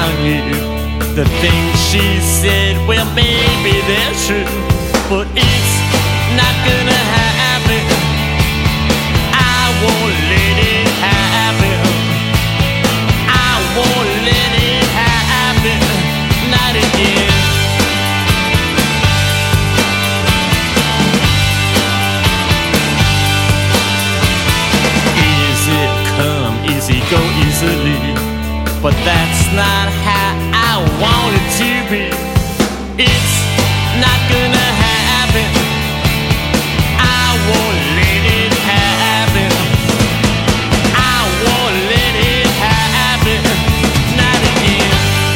I hear the things she said, well, maybe they're true, but it's not gonna happen. I won't let it happen. I won't let it happen. Not again. Easy come, easy go, easily, but that's not how I want it to be. It's not gonna happen. I won't let it happen. I won't let it happen. Not again.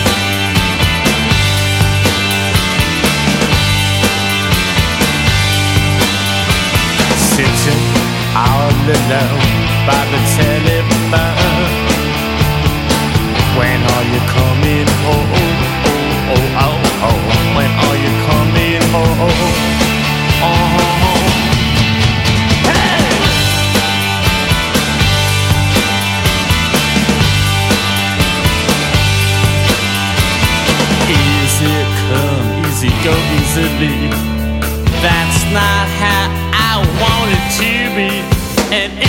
Sitting all alone by the telephone. When are you coming home? Oh, oh, oh, oh. When are you coming home? Oh, hey! Easy come, easy go, easily. That's not how I want it to be. And